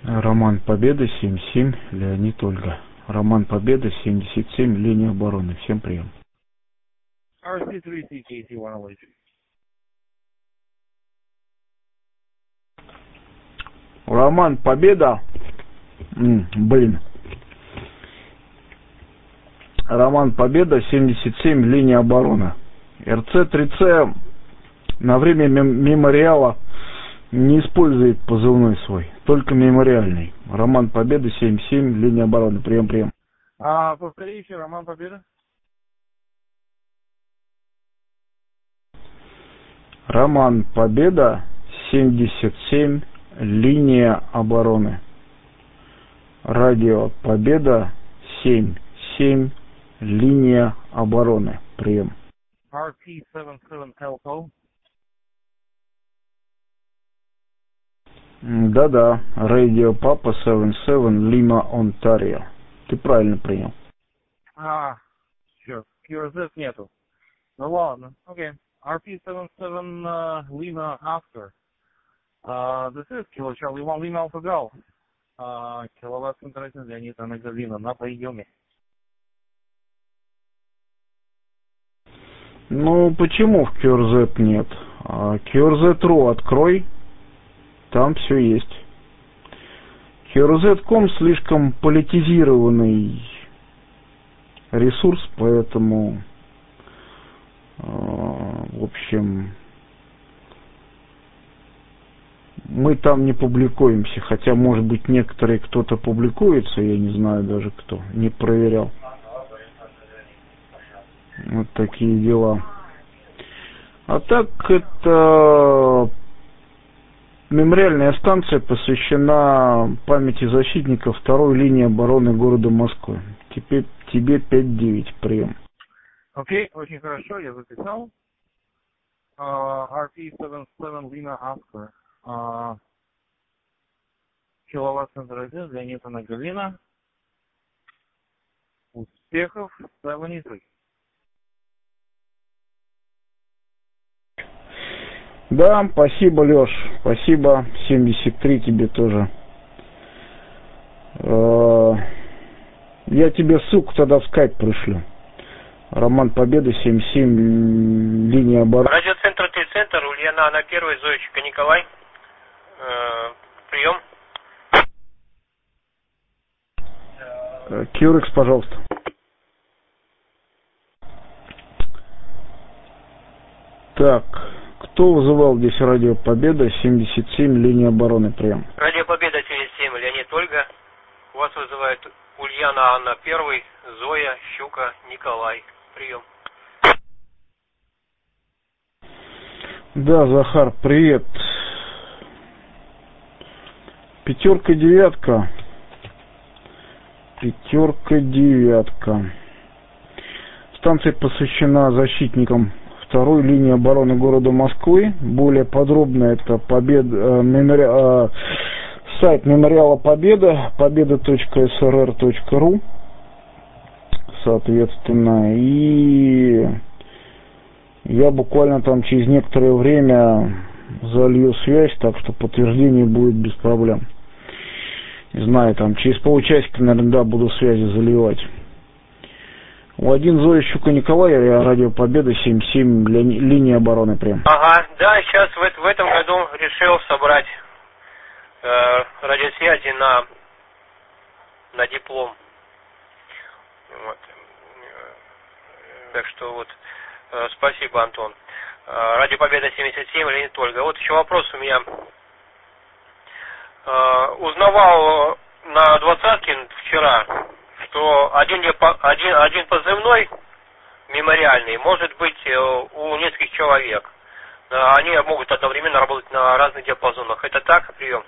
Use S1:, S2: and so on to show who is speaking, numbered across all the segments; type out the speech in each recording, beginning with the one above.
S1: Роман Победа, 77, Леонид Ольга. Роман Победа, 77, линия обороны. Всем прием.
S2: RC3CKT108.
S1: Роман Победа. Роман Победа, 77, линия обороны. РЦ-3С на время мемориала не использует позывной свой, только мемориальный. Роман Победа, 77, линия обороны. Прием.
S2: Повтори еще, Роман Победа.
S1: Роман Победа, 77, линия обороны. Радио Победа, 77, линия обороны. Прием.
S2: RP77 Telco.
S1: Да-да, радио Папа 77, Лима, Онтарио. Ты правильно принял.
S2: Черт, QRZ нету. Ну ладно, окей. RP77 Lima Oscar. This is Kilo Charlie 1 Lima Alpha Golf. Киловатт центр Леонид Галина на приеме.
S1: Ну, почему в QRZ нет? QRZ.ru открой, там все есть. QRZ.com слишком политизированный ресурс, поэтому, в общем, мы там не публикуемся, хотя, может быть, некоторые кто-то публикуется, я не знаю даже кто, не проверял. Вот такие дела. А так, это мемориальная станция посвящена памяти защитников второй линии обороны города Москвы. Теперь тебе 5-9, прием.
S2: Окей, очень хорошо, я записал. RP77 Lima Oscar. Киловатт центр Леонид Галина. Успехов, 73.
S1: Да, спасибо, Лёш. Спасибо. 73 тебе тоже. Я тебе ссылку тогда в скайп пришлю. Роман Победа, 77, линия обороны.
S3: Радиоцентр Т-центр, Ульяна, Анна 1, Зоечка, Николай. Прием.
S1: Кьюрекс, пожалуйста. Так, кто вызывал здесь Радио Победа, 77, линия обороны, прием.
S3: Радио Победа, 77, Леонид Ольга. Вас вызывает Ульяна, Анна 1, Зоя, Щука, Николай. Прием.
S1: Да, Захар, привет. 5-9. 5-9. Станция посвящена защитникам второй линии обороны города Москвы. Более подробно это сайт мемориала Победа, победа.srr.ru, соответственно, и я буквально там через некоторое время залью связь, так что подтверждение будет без проблем. Не знаю, там через полчасика, наверное, да, буду связи заливать. У-1 Зоя, Щука, Николай, Радио Победа, 77, линия обороны прям.
S3: Ага, да, сейчас в этом году решил собрать радиосвязи на диплом. Вот. Так что вот, спасибо, Антон. Радио Победа 77, Леонид Ольга. Вот еще вопрос у меня. Узнавал на 20-ке вчера, что один позывной мемориальный может быть у нескольких человек. Они могут одновременно работать на разных диапазонах. Это так? Прием.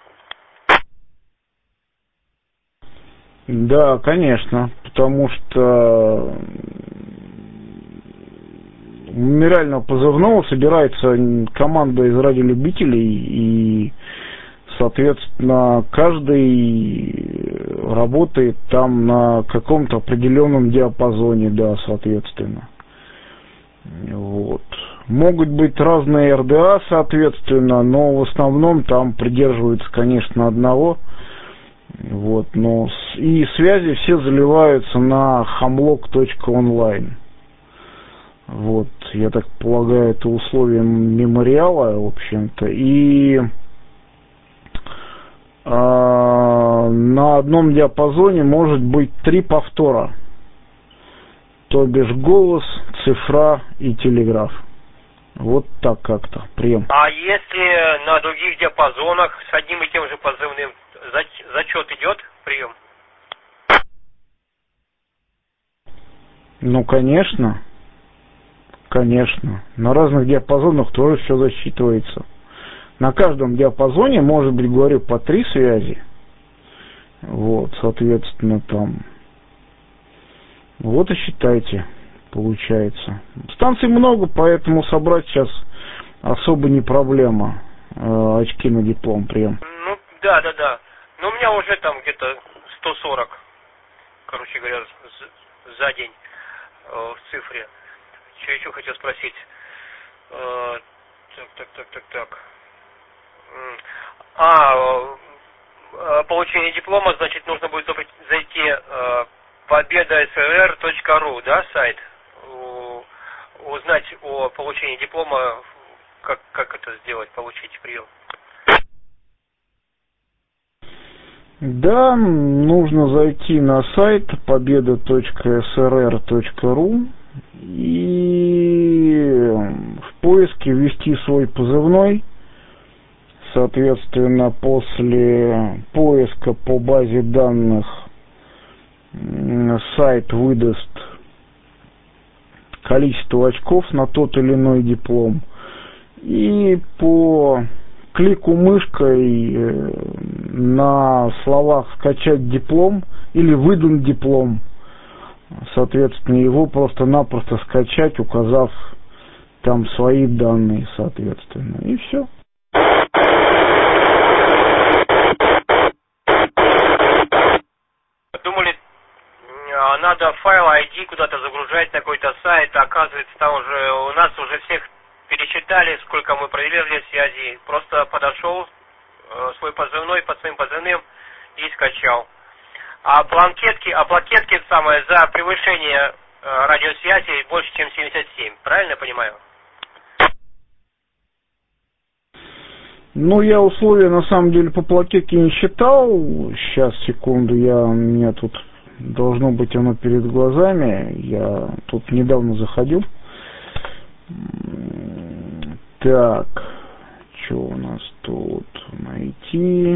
S1: Да, конечно, потому что у мемориального позывного собирается команда из радиолюбителей, и, соответственно, каждый работает там на каком-то определенном диапазоне, да, соответственно. Вот. Могут быть разные РДА, соответственно, но в основном там придерживаются, конечно, одного. Вот, но и связи все заливаются на hamlock.online. Вот, я так полагаю, это условие мемориала, в общем-то. И на одном диапазоне может быть 3 повтора. То бишь голос, цифра и телеграф. Вот так как-то. Прием.
S3: А если на других диапазонах с одним и тем же позывным зачет идет? Прием.
S1: Ну, конечно. Конечно. На разных диапазонах тоже все засчитывается. На каждом диапазоне может быть, говорю, по 3 связи. Вот, соответственно, там. Вот и считайте, получается. Станций много, поэтому собрать сейчас особо не проблема. Очки на диплом, прием.
S3: Ну, да. Но у меня уже там где-то 140, короче говоря, за день в цифре. Что еще хотел спросить? Получение диплома, значит, нужно будет зайти победа.srr.ru, да, сайт? Узнать о получении диплома, как это сделать, получить прием.
S1: Да, нужно зайти на сайт победа.srr.ru и в поиске ввести свой позывной. Соответственно, после поиска по базе данных сайт выдаст количество очков на тот или иной диплом. И по клику мышкой на словах «скачать диплом» или «выдан диплом», соответственно, его просто-напросто скачать, указав там свои данные, соответственно, и все.
S3: Думали, надо файл ID куда-то загружать на какой-то сайт, а оказывается, там уже у нас уже всех пересчитали, сколько мы провели радиосвязи. Просто подошел свой позывной под своим позывным и скачал. А планкетки самое за превышение радиосвязи больше, чем 77. Правильно я понимаю?
S1: Ну, я условия на самом деле по планкетке не считал. Сейчас, секунду, у меня тут должно быть оно перед глазами. Я тут недавно заходил. Так, что у нас тут найти?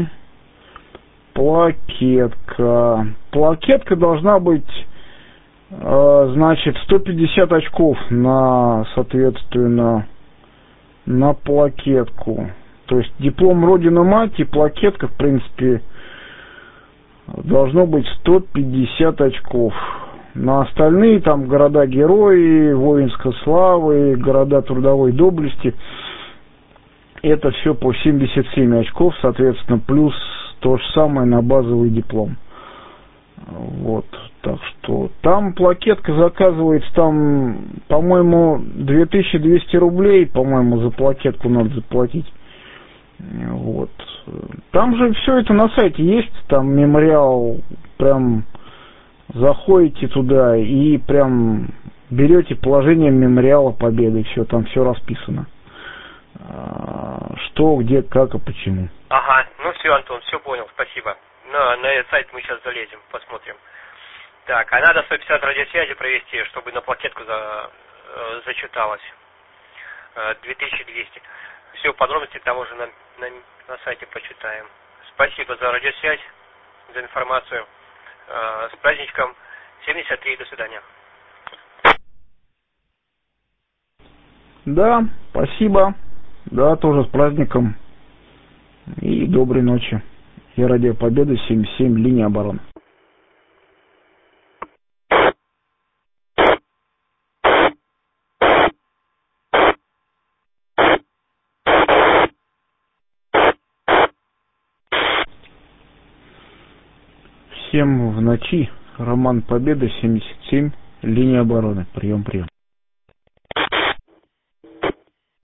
S1: Планкетка. Планкетка должна быть, значит, 150 очков соответственно, на планкетку. То есть диплом Родина-Мать и планкетка, в принципе, должно быть 150 очков. На остальные там города-герои, воинской славы, города трудовой доблести, это все по 77 очков, соответственно, плюс то же самое на базовый диплом. Вот, так что там планкетка заказывается, там, по-моему, 2200 рублей, по-моему, за планкетку надо заплатить. Вот. Там же все это на сайте есть, там мемориал, прям заходите туда и прям берете положение мемориала Победы, все, там все расписано. Что, где, как и почему.
S3: Ага, ну все, Антон, все понял, спасибо. На этот сайт мы сейчас залезем, посмотрим. Так, а надо 150 радиосвязи провести, чтобы на планкетку зачиталось. 2200. Все, подробности там уже на сайте почитаем. Спасибо за радиосвязь, за информацию. С праздничком 73, до свидания.
S1: Да, спасибо. Да, тоже с праздником. И доброй ночи. Я Радио Победа, 77, линия обороны. Всем в ночи. Роман Победа, 77, линия обороны. Прием.